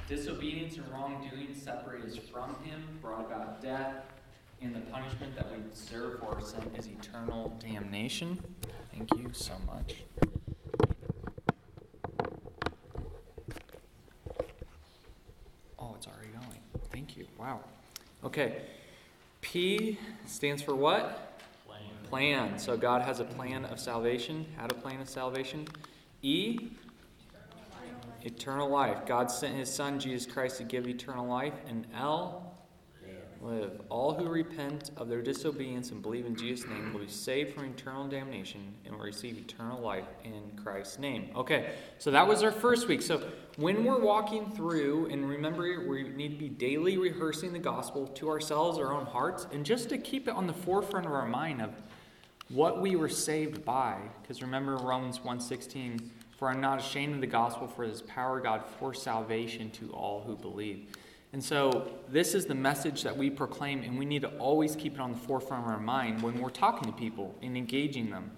Disobedience and wrongdoing separate us from him, brought about death, and the punishment that we deserve for our sin is eternal damnation. Thank you so much. Oh, it's already going. Thank you. Wow. Okay. P stands for what? Plan. So God has a plan of salvation. Had a plan of salvation. E, eternal life. God sent his Son, Jesus Christ, to give eternal life. And L, live. All who repent of their disobedience and believe in Jesus' name will be saved from eternal damnation and will receive eternal life in Christ's name. Okay, so that was our first week. So when we're walking through, and remember, we need to be daily rehearsing the gospel to ourselves, our own hearts, and just to keep it on the forefront of our mind of what we were saved by. Because remember Romans 1:16, for I'm not ashamed of the gospel, for it is power of God for salvation to all who believe. And so this is the message that we proclaim, and we need to always keep it on the forefront of our mind when we're talking to people and engaging them.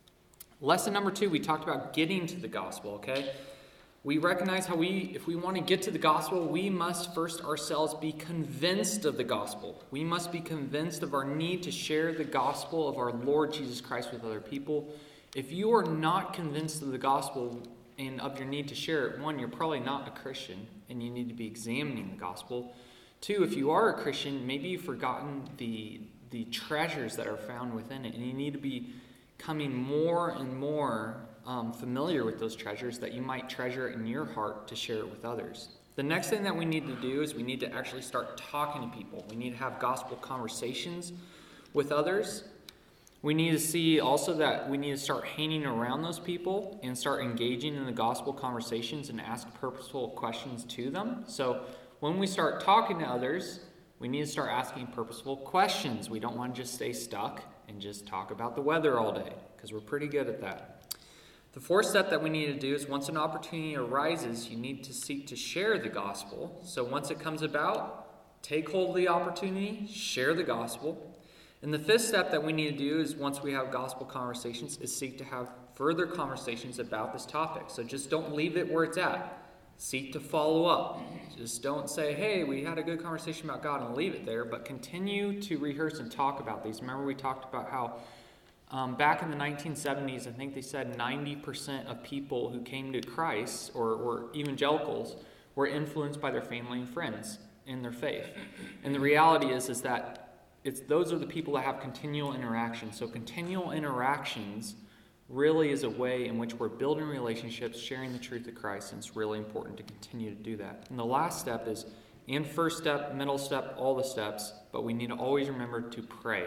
Lesson number 2, we talked about getting to the gospel, okay? We recognize how if we want to get to the gospel, we must first ourselves be convinced of the gospel. We must be convinced of our need to share the gospel of our Lord Jesus Christ with other people. If you are not convinced of the gospel and of your need to share it, 1, you're probably not a Christian, and you need to be examining the gospel. 2, if you are a Christian, maybe you've forgotten the treasures that are found within it, and you need to be becoming more and more familiar with those treasures that you might treasure in your heart to share it with others. The next thing that we need to do is we need to actually start talking to people. We need to have gospel conversations with others. We need to see also that we need to start hanging around those people and start engaging in the gospel conversations and ask purposeful questions to them. So when we start talking to others, we need to start asking purposeful questions. We don't want to just stay stuck and just talk about the weather all day, because we're pretty good at that. The 4th step that we need to do is once an opportunity arises, you need to seek to share the gospel. So once it comes about, take hold of the opportunity, share the gospel. And the 5th step that we need to do is once we have gospel conversations is seek to have further conversations about this topic. So just don't leave it where it's at. Seek to follow up. Just don't say, hey, we had a good conversation about God and leave it there, but continue to rehearse and talk about these. Remember we talked about how back in the 1970s, I think they said 90% of people who came to Christ or evangelicals were influenced by their family and friends in their faith. And the reality is that those are the people that have continual interaction. So continual interactions really is a way in which we're building relationships, sharing the truth of Christ, and it's really important to continue to do that. And the last step is, and first step, middle step, all the steps, but we need to always remember to pray.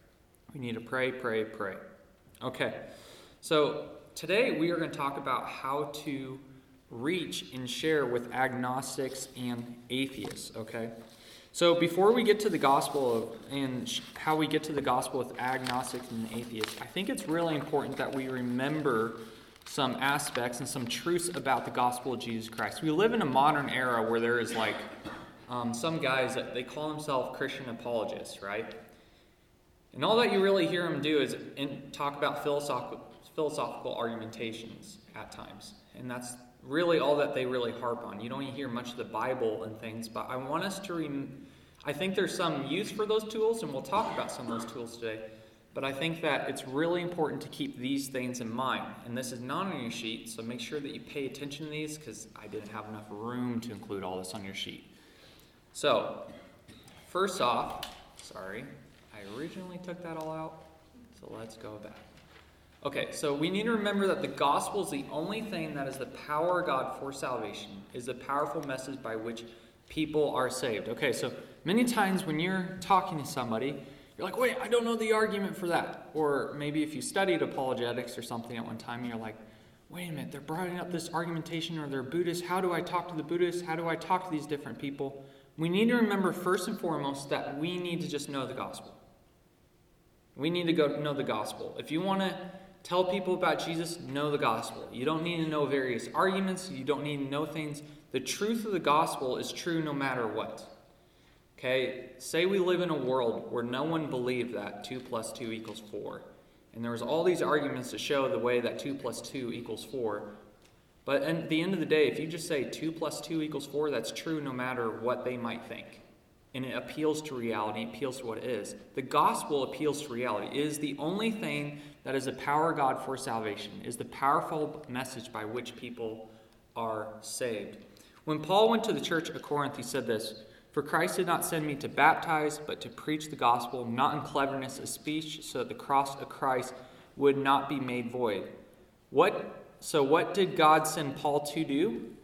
We need to pray, pray, pray. Okay, so today we are going to talk about how to reach and share with agnostics and atheists, okay? So before we get to the gospel and how we get to the gospel with agnostics and atheists, I think it's really important that we remember some aspects and some truths about the gospel of Jesus Christ. We live in a modern era where there is some guys that they call themselves Christian apologists, right? And all that you really hear them do is talk about philosophical argumentations at times. And that's really all that they really harp on. You don't hear much of the Bible and things, but I want us to I think there's some use for those tools, and we'll talk about some of those tools today. But I think that it's really important to keep these things in mind. And this is not on your sheet, so make sure that you pay attention to these, because I didn't have enough room to include all this on your sheet. So, first off, sorry, I originally took that all out, so let's go back. Okay, so we need to remember that the gospel is the only thing that is the power of God for salvation, is the powerful message by which people are saved. Okay, so many times when you're talking to somebody, you're like, wait, I don't know the argument for that. Or maybe if you studied apologetics or something at one time, you're like, wait a minute, they're bringing up this argumentation, or they're Buddhists. How do I talk to the Buddhists? How do I talk to these different people? We need to remember first and foremost that we need to just know the gospel. We need to go know the gospel. If you want to tell people about Jesus, know the gospel. You don't need to know various arguments. You don't need to know things. The truth of the gospel is true no matter what. Okay, say we live in a world where no one believed that 2 + 2 = 4. And there was all these arguments to show the way that 2 + 2 = 4. But at the end of the day, if you just say 2 + 2 = 4, that's true no matter what they might think. And it appeals to reality, it appeals to what it is. The gospel appeals to reality. It is the only thing that is the power of God for salvation, is the powerful message by which people are saved. When Paul went to the church at Corinth, he said this, "For Christ did not send me to baptize, but to preach the gospel, not in cleverness of speech, so that the cross of Christ would not be made void." So what did God send Paul to do?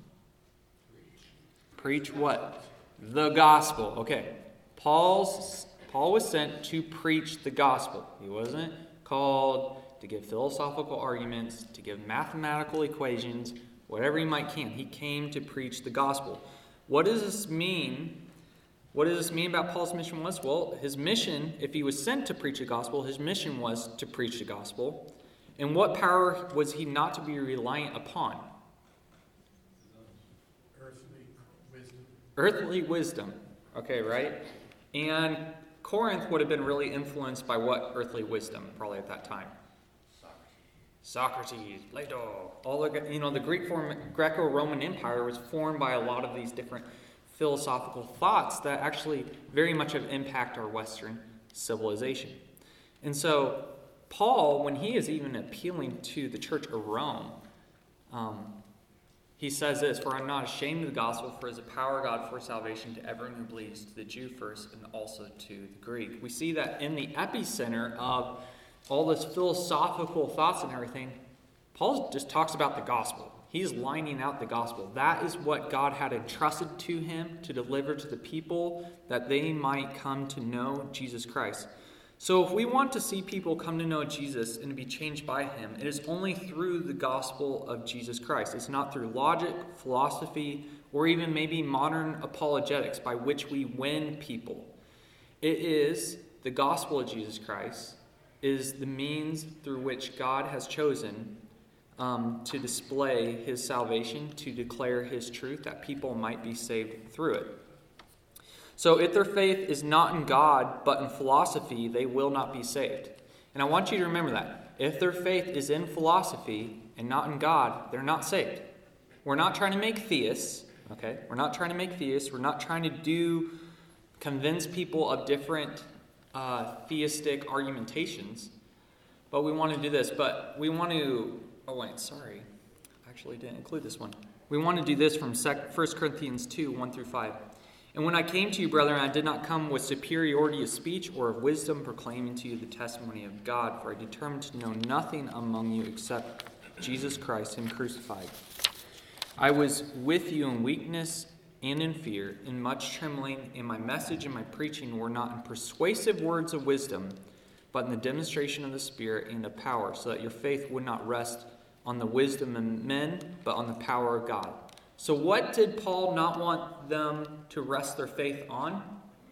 Preach what? The gospel. Okay. Paul was sent to preach the gospel. He wasn't called to give philosophical arguments, to give mathematical equations, whatever he might can. He came to preach the gospel. What does this mean? What does this mean about Paul's mission was? Well, his mission, if he was sent to preach the gospel, his mission was to preach the gospel. And what power was he not to be reliant upon? Earthly wisdom. Earthly wisdom. Okay, right? And Corinth would have been really influenced by what earthly wisdom, probably at that time? Socrates, Plato. All the Greco-Roman Empire was formed by a lot of these different philosophical thoughts that actually very much have impacted our Western civilization. And so Paul, when he is even appealing to the church of Rome, he says this, "For I'm not ashamed of the gospel, for it is the power of God for salvation to everyone who believes, to the Jew first and also to the Greek." We see that in the epicenter of all this philosophical thoughts and everything, Paul just talks about the gospel. He's lining out the gospel. That is what God had entrusted to him to deliver to the people, that they might come to know Jesus Christ. So if we want to see people come to know Jesus and to be changed by him, it is only through the gospel of Jesus Christ. It's not through logic, philosophy, or even maybe modern apologetics by which we win people. It is the gospel of Jesus Christ is the means through which God has chosen to display his salvation, to declare his truth, that people might be saved through it. So if their faith is not in God, but in philosophy, they will not be saved. And I want you to remember that. If their faith is in philosophy and not in God, they're not saved. We're not trying to make theists, okay? We're not trying to make theists. We're not trying to convince people of different theistic argumentations. But we want to do this. But we want to... Oh, wait, sorry. I actually didn't include this one. We want to do this from 1 Corinthians 2, 1-5. "And when I came to you, brethren, I did not come with superiority of speech or of wisdom, proclaiming to you the testimony of God, for I determined to know nothing among you except Jesus Christ, him crucified. I was with you in weakness and in fear, in much trembling, and my message and my preaching were not in persuasive words of wisdom, but in the demonstration of the Spirit and of power, so that your faith would not rest on the wisdom of men, but on the power of God." So what did Paul not want them to rest their faith on?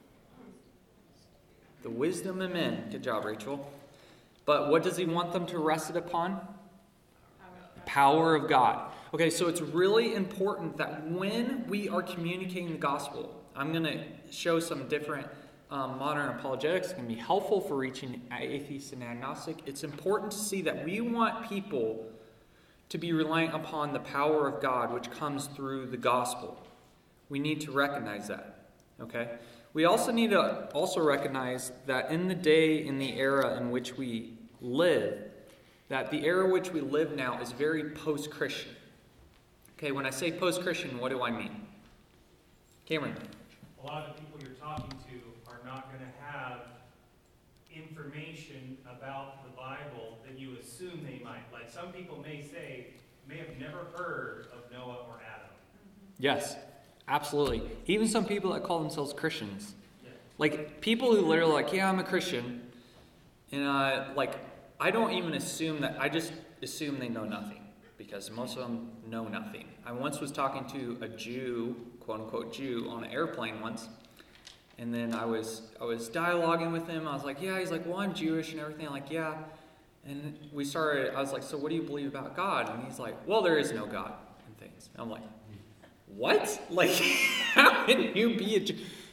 The wisdom of men. Good job, Rachel. But what does he want them to rest it upon? Power of God. Okay, so it's really important that when we are communicating the gospel, I'm going to show some different modern apologetics. It's going to be helpful for reaching atheists and agnostic. It's important to see that we want people to be reliant upon the power of God, which comes through the gospel. We need to recognize that, okay? We also need to recognize that in the day, in the era in which we live, that the era in which we live now is very post-Christian. Okay, when I say post-Christian, what do I mean? Cameron. A lot of the people you're talking to are not going to have information about the Bible that you assume they might. Like some people may have never heard of Noah or Adam. Yes, absolutely. Even some people that call themselves Christians. Yeah. Like people who literally like, yeah, I'm a Christian. And I don't even assume that, I just assume they know nothing. Because most of them know nothing. I once was talking to a Jew, quote-unquote Jew, on an airplane once. And then I was dialoguing with him. I was like, yeah. He's like, well, I'm Jewish and everything. I'm like, yeah. And I was like, so what do you believe about God? And he's like, well, there is no God and things. And I'm like, what? Like, how can you be a Jew?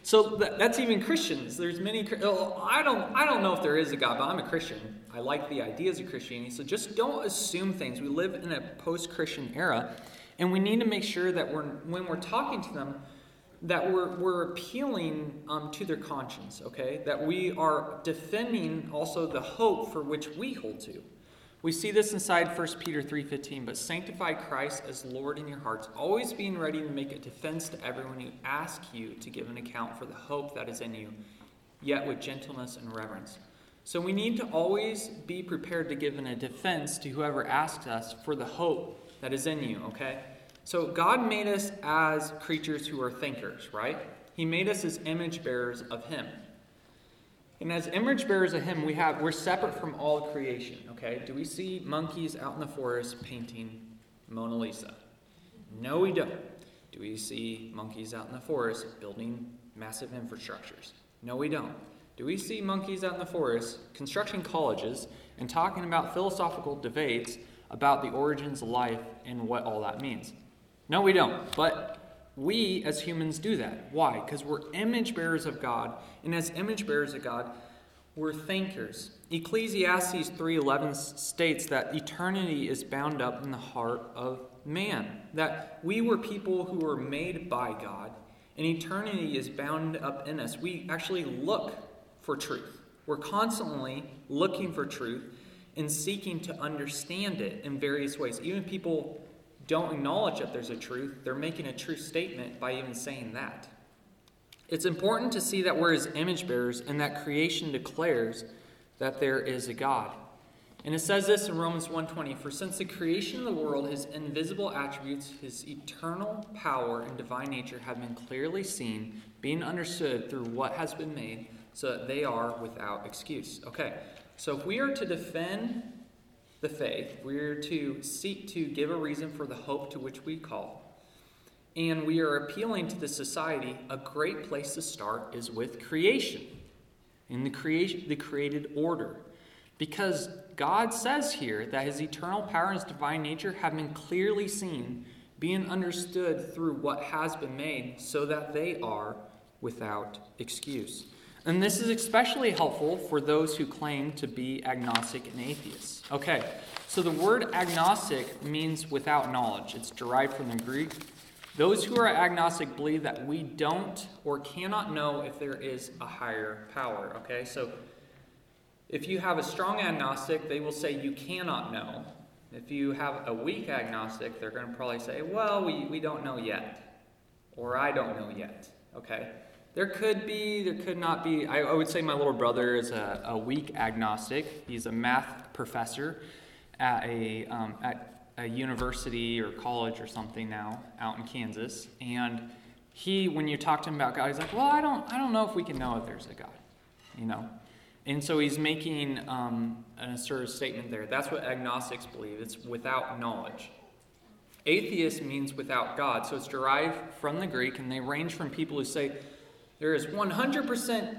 So that's even Christians. There's many. I don't know if there is a God, but I'm a Christian. I like the ideas of Christianity. So just don't assume things. We live in a post-Christian era, and we need to make sure that when we're talking to them, that we're appealing to their conscience. Okay, that we are defending also the hope for which we hold to. We see this inside 1 Peter 3:15, but sanctify Christ as Lord in your hearts, always being ready to make a defense to everyone who asks you to give an account for the hope that is in you, yet with gentleness and reverence. So we need to always be prepared to give a defense to whoever asks us for the hope that is in you, okay? So God made us as creatures who are thinkers, right? He made us as image bearers of Him. And as image bearers of Him, we're separate from all creation, okay? Do we see monkeys out in the forest painting Mona Lisa? No, we don't. Do we see monkeys out in the forest building massive infrastructures? No, we don't. Do we see monkeys out in the forest constructing colleges and talking about philosophical debates about the origins of life and what all that means? No, we don't. But we, as humans, do that. Why? Because we're image bearers of God, and as image bearers of God, we're thinkers. Ecclesiastes 3:11 states that eternity is bound up in the heart of man, that we were people who were made by God, and eternity is bound up in us. We actually look for truth. We're constantly looking for truth and seeking to understand it in various ways. Even people don't acknowledge that there's a truth, they're making a true statement by even saying that. It's important to see that we're His image bearers and that creation declares that there is a God. And it says this in Romans 1:20, for since the creation of the world, His invisible attributes, His eternal power and divine nature have been clearly seen, being understood through what has been made, so that they are without excuse. Okay, so if we are to defend the faith, we're to seek to give a reason for the hope to which we call, and we are appealing to the society, a great place to start is with creation, in the created order. Because God says here that His eternal power and His divine nature have been clearly seen, being understood through what has been made, so that they are without excuse. And this is especially helpful for those who claim to be agnostic and atheists. Okay, so the word agnostic means without knowledge. It's derived from the Greek. Those who are agnostic believe that we don't or cannot know if there is a higher power. Okay, so if you have a strong agnostic, they will say you cannot know. If you have a weak agnostic, they're going to probably say, well, we don't know yet. Or I don't know yet. Okay? There could be, there could not be. I would say my little brother is a weak agnostic. He's a math professor at a university or college or something now out in Kansas. And when you talk to him about God, he's like, well, I don't know if we can know if there's a God, you know. And so he's making an assertive statement there. That's what agnostics believe. It's without knowledge. Atheist means without God. So it's derived from the Greek, and they range from people who say there is 100%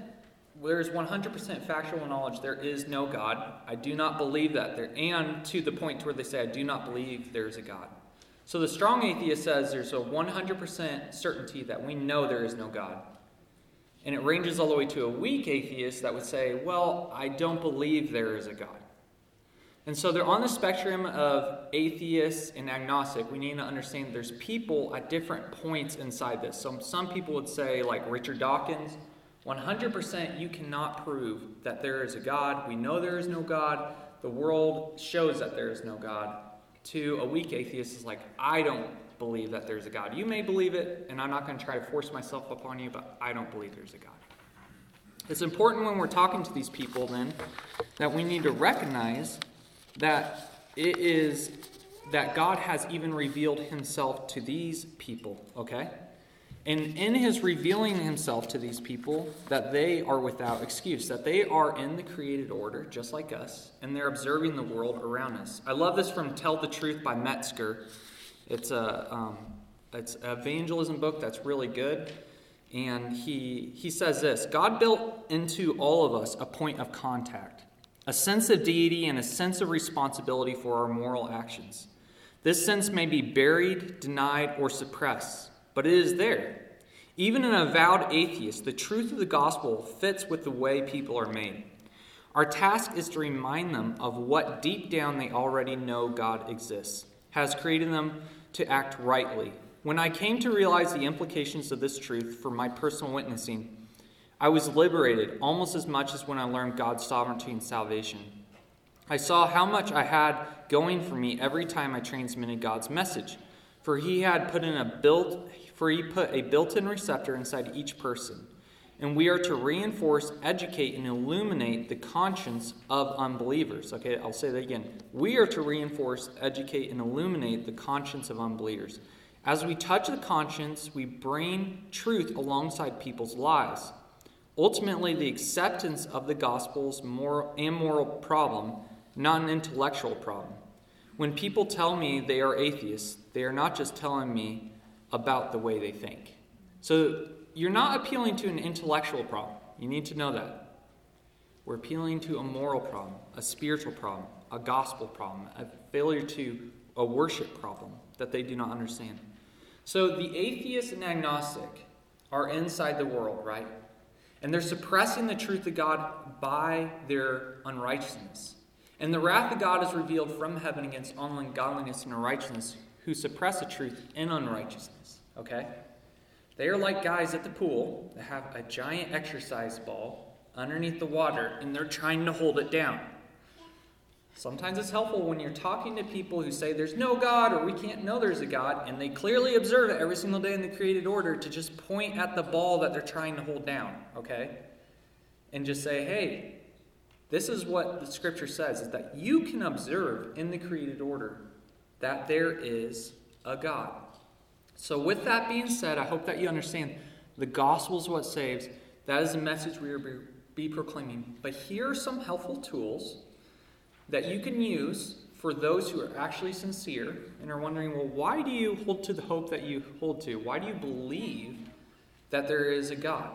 factual knowledge. There is no God. I do not believe that. And to the point where they say, I do not believe there is a God. So the strong atheist says there's a 100% certainty that we know there is no God. And it ranges all the way to a weak atheist that would say, well, I don't believe there is a God. And so they're on the spectrum of atheists and agnostic. We need to understand there's people at different points inside this. So some people would say, like Richard Dawkins, 100% you cannot prove that there is a God. We know there is no God. The world shows that there is no God. To a weak atheist is like, I don't believe that there's a God. You may believe it, and I'm not going to try to force myself upon you, but I don't believe there's a God. It's important when we're talking to these people, then, that we need to recognize that it is that God has even revealed Himself to these people, okay? And in His revealing Himself to these people, that they are without excuse, that they are in the created order, just like us, and they're observing the world around us. I love this from Tell the Truth by Metzger. It's an evangelism book that's really good. And he says this: God built into all of us a point of contact, a sense of deity and a sense of responsibility for our moral actions. This sense may be buried, denied, or suppressed, but it is there. Even an avowed atheist, the truth of the gospel fits with the way people are made. Our task is to remind them of what deep down they already know God exists, has created them to act rightly. When I came to realize the implications of this truth for my personal witnessing, I was liberated almost as much as when I learned God's sovereignty and salvation. I saw how much I had going for me every time I transmitted God's message, for he put a built-in receptor inside each person. And we are to reinforce, educate, and illuminate the conscience of unbelievers. Okay, I'll say that again. We are to reinforce, educate, and illuminate the conscience of unbelievers. As we touch the conscience, we bring truth alongside people's lives. Ultimately, the acceptance of the gospel's moral problem, not an intellectual problem. When people tell me they are atheists, they are not just telling me about the way they think. So you're not appealing to an intellectual problem. You need to know that. We're appealing to a moral problem, a spiritual problem, a gospel problem, a worship problem that they do not understand. So the atheist and agnostic are inside the world, right? And they're suppressing the truth of God by their unrighteousness. And the wrath of God is revealed from heaven against ungodliness and unrighteousness who suppress the truth in unrighteousness. Okay? They are like guys at the pool that have a giant exercise ball underneath the water and they're trying to hold it down. Sometimes it's helpful when you're talking to people who say there's no God or we can't know there's a God, and they clearly observe it every single day in the created order, to just point at the ball that they're trying to hold down, okay? And just say, hey, this is what the scripture says, is that you can observe in the created order that there is a God. So with that being said, I hope that you understand the gospel is what saves. That is the message we are be proclaiming. But here are some helpful tools that you can use for those who are actually sincere and are wondering, well, why do you hold to the hope that you hold to? Why do you believe that there is a God?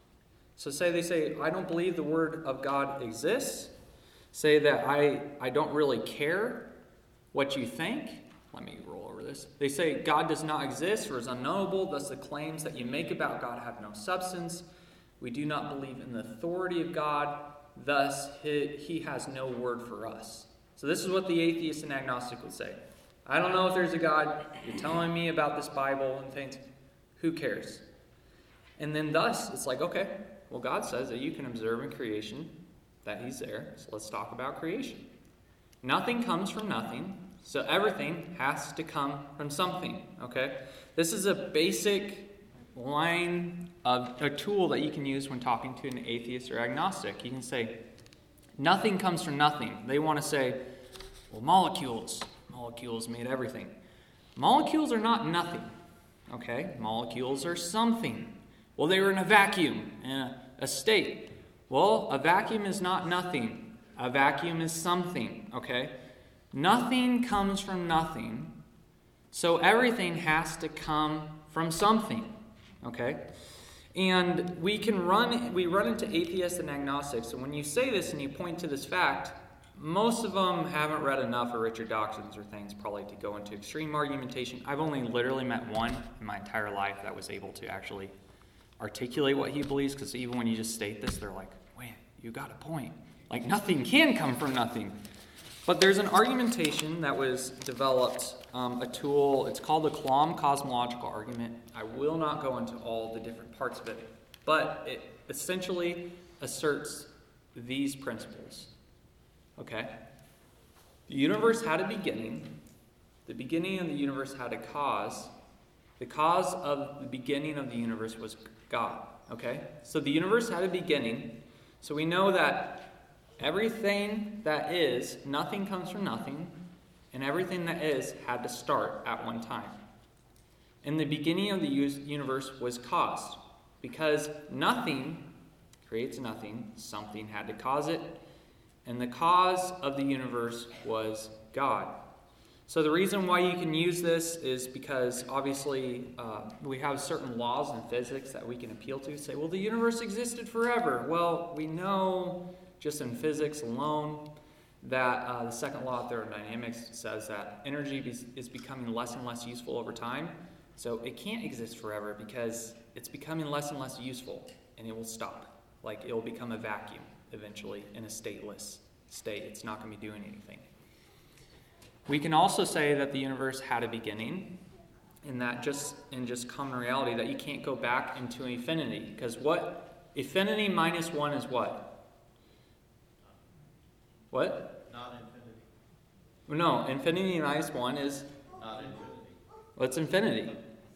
So they say, I don't believe the word of God exists. Say that I don't really care what you think. Let me roll over this. They say God does not exist or is unknowable, thus the claims that you make about God have no substance. We do not believe in the authority of God, thus he has no word for us. So this is what the atheist and agnostic would say. I don't know if there's a God. You're telling me about this Bible and things. Who cares? And then thus, it's like, okay, well, God says that you can observe in creation that he's there. So let's talk about creation. Nothing comes from nothing. So everything has to come from something, okay? This is a basic line of a tool that you can use when talking to an atheist or agnostic. You can say, nothing comes from nothing. They want to say, well, molecules made everything. Molecules are not nothing, okay? Molecules are something. Well, they were in a vacuum, in a state. Well, a vacuum is not nothing. A vacuum is something, okay? Nothing comes from nothing, so everything has to come from something, okay? And we run into atheists and agnostics, and when you say this and you point to this fact, most of them haven't read enough of Richard Dawkins or things probably to go into extreme argumentation. I've only literally met one in my entire life that was able to actually articulate what he believes, because even when you just state this, they're like, wait, you got a point. Like, nothing can come from nothing. But there's an argumentation that was developed, a tool, it's called the Kalam cosmological argument. I will not go into all the different parts of it, but it essentially asserts these principles. Okay? The universe had a beginning. The beginning of the universe had a cause. The cause of the beginning of the universe was God. Okay? So the universe had a beginning. So we know that everything that is, nothing comes from nothing, and everything that is had to start at one time. And the beginning of the universe was caused. Because nothing creates nothing, something had to cause it, and the cause of the universe was God. So the reason why you can use this is because obviously we have certain laws in physics that we can appeal to. Say, well, the universe existed forever. Well, we know just in physics alone that the second law of thermodynamics says that energy is becoming less and less useful over time. So it can't exist forever because it's becoming less and less useful, and it will stop. Like, it will become a vacuum eventually in a stateless state. It's not going to be doing anything. We can also say that the universe had a beginning, in just common reality, that you can't go back into infinity. Because what? Infinity minus 1 is what? What? Not infinity. No, infinity minus 1 is? Not infinity. What's infinity?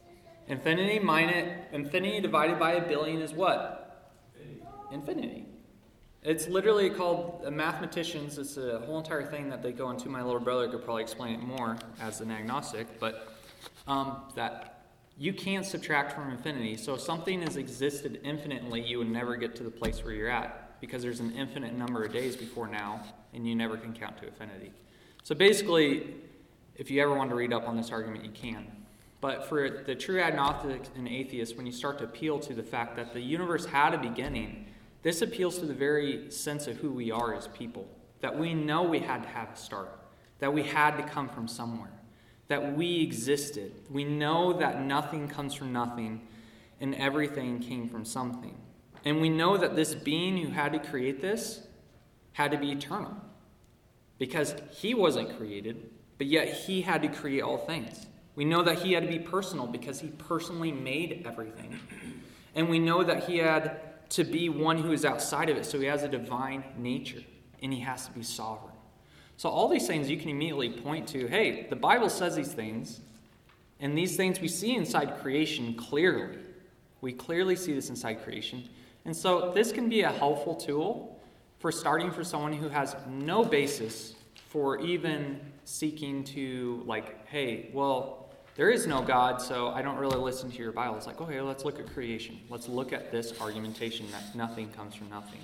Infinity divided by 1,000,000,000 is what? Infinity. It's literally called, mathematicians, it's a whole entire thing that they go into. My little brother could probably explain it more as an agnostic, but that you can't subtract from infinity. So if something has existed infinitely, you would never get to the place where you're at, because there's an infinite number of days before now, and you never can count to infinity. So basically, if you ever want to read up on this argument, you can. But for the true agnostic and atheist, when you start to appeal to the fact that the universe had a beginning, this appeals to the very sense of who we are as people. That we know we had to have a start. That we had to come from somewhere. That we existed. We know that nothing comes from nothing, and everything came from something. And we know that this being who had to create this had to be eternal. Because he wasn't created, but yet he had to create all things. We know that he had to be personal because he personally made everything. And we know that he had to be one who is outside of it, so he has a divine nature, and he has to be sovereign. So all these things you can immediately point to, hey, the Bible says these things, and these things we see inside creation clearly. We clearly see this inside creation. And so this can be a helpful tool for starting for someone who has no basis for even seeking to, like, hey, well, there is no God, so I don't really listen to your Bible. It's like, okay, let's look at creation. Let's look at this argumentation that nothing comes from nothing.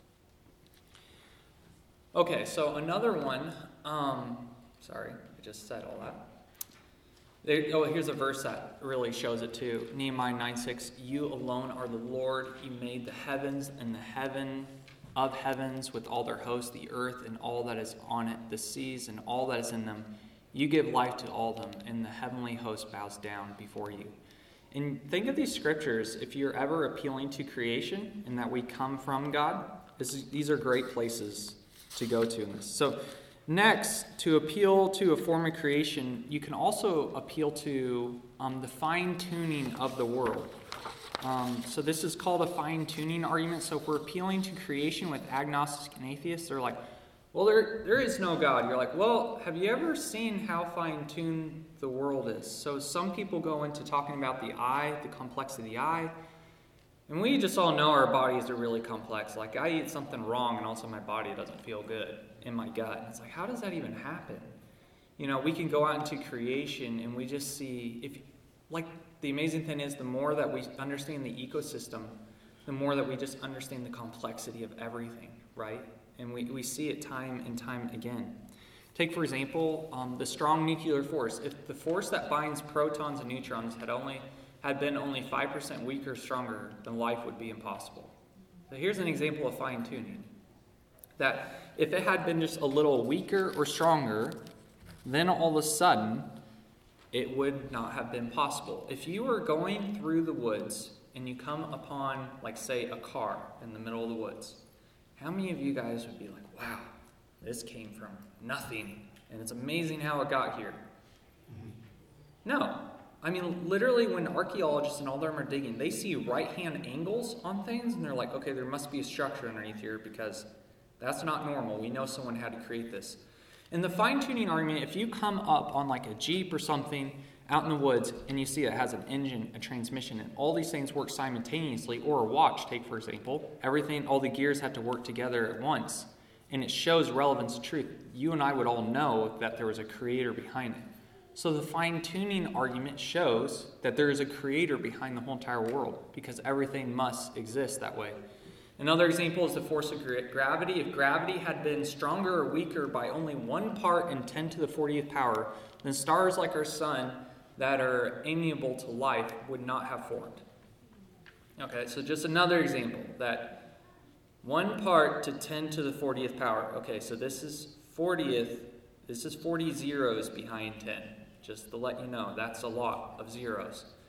Okay, so another one. Sorry, I just said all that. Here's a verse that really shows it too. Nehemiah 9:6. You alone are the Lord. You made the heavens and the heaven of heavens with all their hosts, the earth and all that is on it, the seas and all that is in them. You give life to all them, and the heavenly host bows down before you. And think of these scriptures, if you're ever appealing to creation and that we come from God, these are great places to go to in this. So next, to appeal to a form of creation, you can also appeal to the fine-tuning of the world. So this is called a fine-tuning argument. So if we're appealing to creation with agnostics and atheists, they're like, well, there is no God. You're like, well, have you ever seen how fine-tuned the world is? So some people go into talking about the eye, the complexity of the eye. And we just all know our bodies are really complex. Like, I eat something wrong and also my body doesn't feel good in my gut. And it's like, how does that even happen? You know, we can go out into creation and we just see, the amazing thing is the more that we understand the ecosystem, the more that we just understand the complexity of everything, right? And we see it time and time again. Take, for example, the strong nuclear force. If the force that binds protons and neutrons had been only 5% weaker or stronger, then life would be impossible. So here's an example of fine-tuning. That if it had been just a little weaker or stronger, then all of a sudden, it would not have been possible. If you were going through the woods and you come upon, like, say, a car in the middle of the woods, how many of you guys would be like, wow, this came from nothing, and it's amazing how it got here? No. I mean, literally, when archaeologists and all of them are digging, they see right-hand angles on things, and they're like, okay, there must be a structure underneath here, because that's not normal. We know someone had to create this. In the fine-tuning argument, if you come up on like a Jeep or something out in the woods, and you see it has an engine, a transmission, and all these things work simultaneously, or a watch, take for example, all the gears have to work together at once, and it shows relevance to truth. You and I would all know that there was a creator behind it. So the fine-tuning argument shows that there is a creator behind the whole entire world, because everything must exist that way. Another example is the force of gravity. If gravity had been stronger or weaker by only 1 part in 10 to the 40th power, then stars like our sun that are amiable to life would not have formed. Okay, so just another example, that 1 part to 10 to the 40th power. Okay, so this is 40th, this is 40 zeros behind 10. Just to let you know, that's a lot of zeros.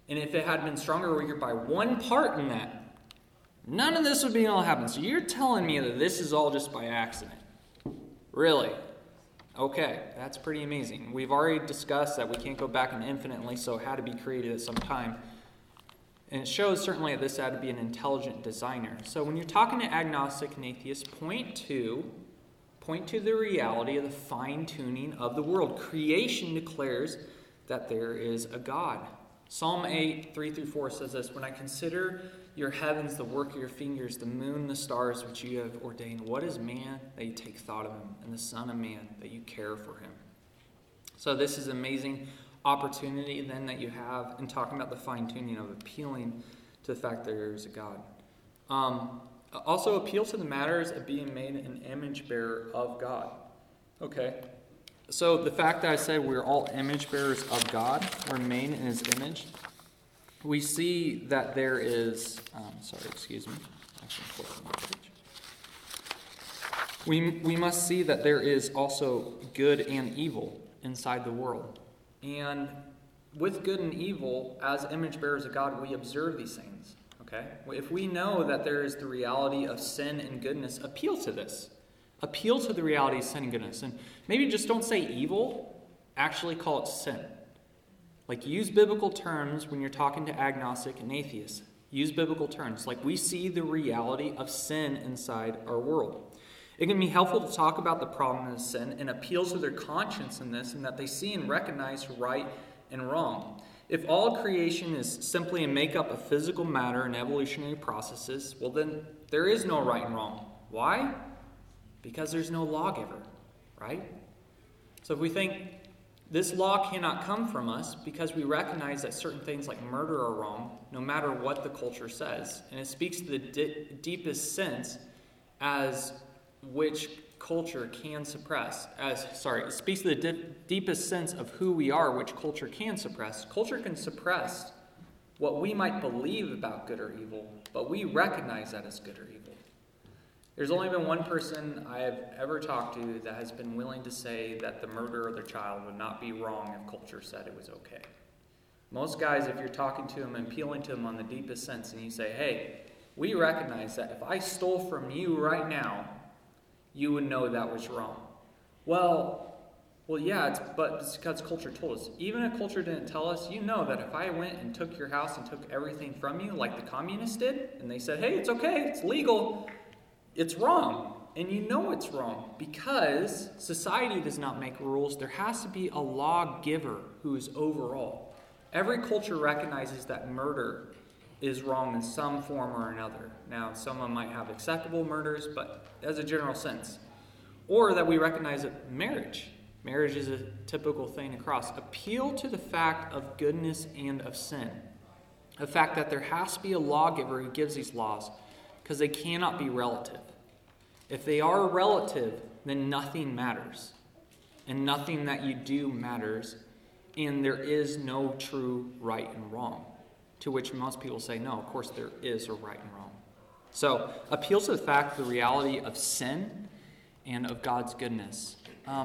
And if it had been stronger or weaker by one part in that, none of this would be able to happen. So you're telling me that this is all just by accident? Really? Okay, that's pretty amazing. We've already discussed that we can't go back infinitely, so it had to be created at some time. And it shows certainly that this had to be an intelligent designer. So when you're talking to agnostic and atheists, point to the reality of the fine-tuning of the world. Creation declares that there is a God. Psalm 8, 3-4 says this, "When I consider your heavens, the work of your fingers, the moon, the stars which you have ordained, what is man that you take thought of him, and the son of man that you care for him?" So this is amazing opportunity then that you have in talking about the fine-tuning of appealing to the fact that there is a God. Also appeal to the matters of being made an image bearer of God. Okay, so the fact that I said we're all image bearers of God, we're made in his image, we see that there is, We must see that there is also good and evil inside the world. And with good and evil, as image bearers of God, we observe these things. Okay? If we know that there is the reality of sin and goodness, appeal to this. Appeal to the reality of sin and goodness. And maybe just don't say evil, actually call it sin. Like, use biblical terms when you're talking to agnostic and atheists. Use biblical terms. Like, we see the reality of sin inside our world. It can be helpful to talk about the problem of sin and appeal to their conscience in this, and that they see and recognize right and wrong. If all creation is simply a makeup of physical matter and evolutionary processes, well then there is no right and wrong. Why? Because there's no lawgiver, right? So if we think this law cannot come from us because we recognize that certain things like murder are wrong, no matter what the culture says, and it speaks to the deepest sense as which culture can suppress. It speaks to the deepest sense of who we are, which culture can suppress. Culture can suppress what we might believe about good or evil, but we recognize that as good or evil. There's only been one person I have ever talked to that has been willing to say that the murder of their child would not be wrong if culture said it was okay. Most guys, if you're talking to them and appealing to them on the deepest sense, and you say, hey, we recognize that if I stole from you right now, you would know that was wrong. Well, yeah, but it's because culture told us. Even if culture didn't tell us, you know that if I went and took your house and took everything from you, like the communists did, and they said, hey, it's okay, it's legal, it's wrong. And you know it's wrong because society does not make rules. There has to be a lawgiver who is over all. Every culture recognizes that murder is wrong in some form or another. Now, someone might have acceptable murders, but as a general sense. Or that we recognize that marriage is a typical thing across. Appeal to the fact of goodness and of sin. The fact that there has to be a lawgiver who gives these laws, because they cannot be relative. If they are relative, then nothing matters. And nothing that you do matters. And there is no true right and wrong. To which most people say, no, of course there is a right and wrong. So, appeal to the fact of the reality of sin and of God's goodness.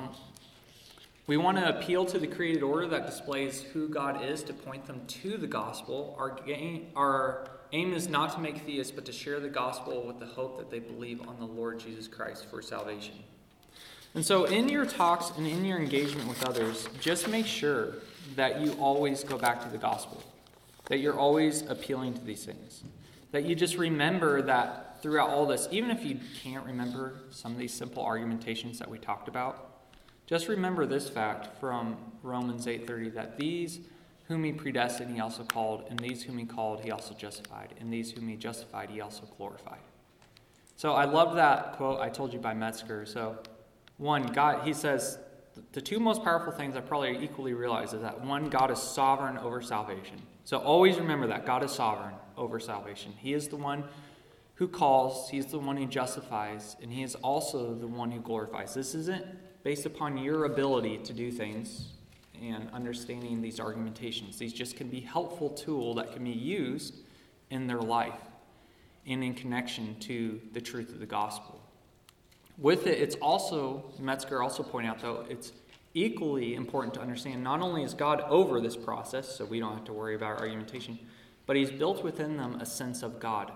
We want to appeal to the created order that displays who God is to point them to the gospel. Our aim is not to make theists, but to share the gospel with the hope that they believe on the Lord Jesus Christ for salvation. And so in your talks and in your engagement with others, just make sure that you always go back to the gospel. That you're always appealing to these things. That you just remember that throughout all this, even if you can't remember some of these simple argumentations that we talked about, just remember this fact from Romans 8:30, that these whom he predestined he also called, and these whom he called he also justified, and these whom he justified he also glorified. So I love that quote I told you by Metzger. So one, God, he says, the two most powerful things I probably equally realize is that one, God is sovereign over salvation. So always remember that God is sovereign over salvation. He is the one who calls, he's the one who justifies, and he is also the one who glorifies. This isn't based upon your ability to do things and understanding these argumentations. These just can be helpful tool that can be used in their life and in connection to the truth of the gospel. With it, it's also, Metzger also pointed out though, it's equally important to understand, not only is God over this process, so we don't have to worry about argumentation, but he's built within them a sense of God,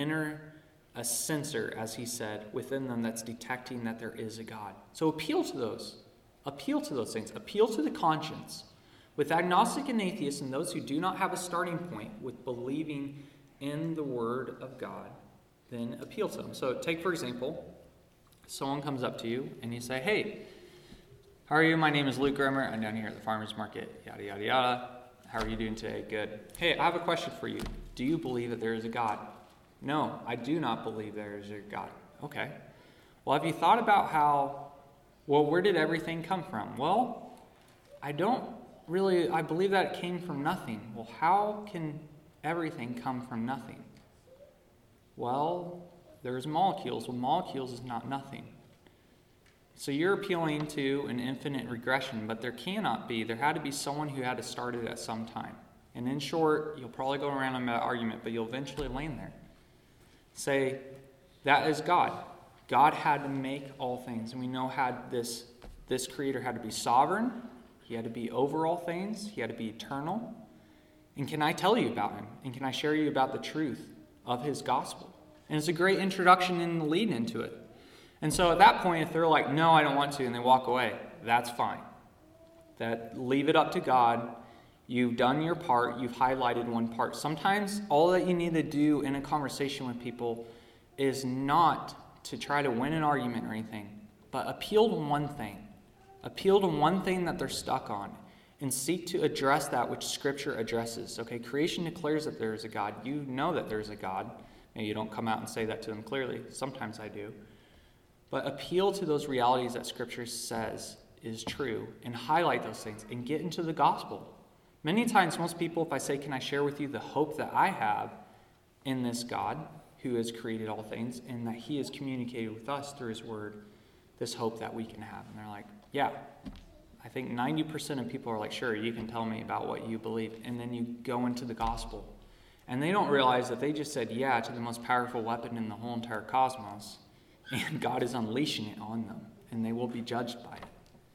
a sensor, as he said, within them that's detecting that there is a God. So appeal to those. Appeal to those things. Appeal to the conscience. With agnostic and atheists and those who do not have a starting point with believing in the Word of God, then appeal to them. So take, for example, someone comes up to you and you say, hey, how are you? My name is Luke Grimmer. I'm down here at the farmer's market, yada, yada, yada. How are you doing today? Good. Hey, I have a question for you. Do you believe that there is a God? No, I do not believe there is a God. Okay. Well, have you thought about where did everything come from? Well, I believe that it came from nothing. Well, how can everything come from nothing? Well, there's molecules. Well, molecules is not nothing. So you're appealing to an infinite regression, but there cannot be. There had to be someone who had to start it at some time. And in short, you'll probably go around on that argument, but you'll eventually land there. Say, that is God. God had to make all things. And we know this creator had to be sovereign. He had to be over all things. He had to be eternal. And can I tell you about him? And can I share you about the truth of his gospel? And it's a great introduction and the lead into it. And so at that point, if they're like, no, I don't want to, and they walk away, that's fine. Leave it up to God. You've done your part. You've highlighted one part. Sometimes all that you need to do in a conversation with people is not to try to win an argument or anything, but appeal to one thing. Appeal to one thing that they're stuck on and seek to address that which Scripture addresses. Okay, creation declares that there is a God. You know that there is a God. Maybe you don't come out and say that to them clearly. Sometimes I do. But appeal to those realities that Scripture says is true and highlight those things and get into the gospel. Many times, most people, if I say, can I share with you the hope that I have in this God who has created all things and that he has communicated with us through his word, this hope that we can have. And they're like, yeah. I think 90% of people are like, sure, you can tell me about what you believe. And then you go into the gospel. And they don't realize that they just said yeah to the most powerful weapon in the whole entire cosmos. And God is unleashing it on them. And they will be judged by it.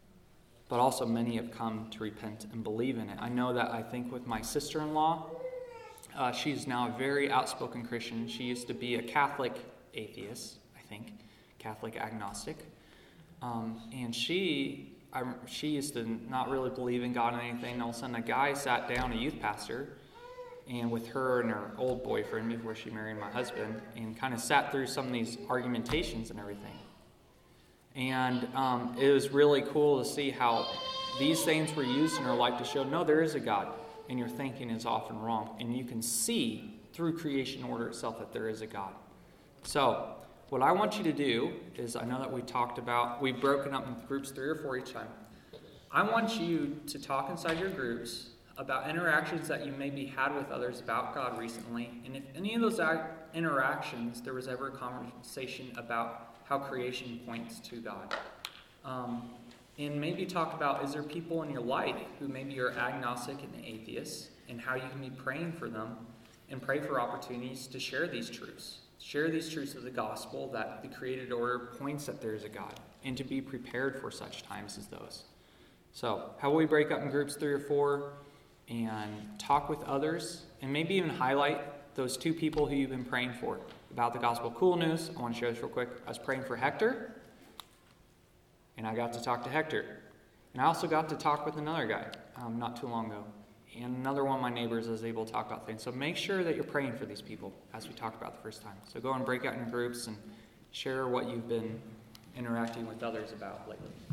But also many have come to repent and believe in it. I know that I think with my sister-in-law, she's now a very outspoken Christian. She used to be a Catholic atheist, I think, Catholic agnostic. And she used to not really believe in God or anything. All of a sudden a guy sat down, a youth pastor, and with her and her old boyfriend before she married my husband, and kind of sat through some of these argumentations and everything. And it was really cool to see how these things were used in her life to show, no, there is a God, and your thinking is often wrong. And you can see through creation order itself that there is a God. So what I want you to do is, I know that we've broken up in groups 3 or 4 each time. I want you to talk inside your groups about interactions that you maybe had with others about God recently. And if any of those interactions, there was ever a conversation about how creation points to God. And maybe talk about, is there people in your life who maybe are agnostic and atheists, and how you can be praying for them and pray for opportunities to share these truths. Share these truths of the gospel that the created order points that there is a God, and to be prepared for such times as those. So, how will we break up in groups 3 or 4 and talk with others, and maybe even highlight those 2 people who you've been praying for about the gospel. Cool news, I want to share this real quick. I was praying for Hector, and I got to talk to Hector. And I also got to talk with another guy not too long ago. And another one of my neighbors was able to talk about things. So make sure that you're praying for these people, as we talked about the first time. So go and break out in groups and share what you've been interacting with others about lately.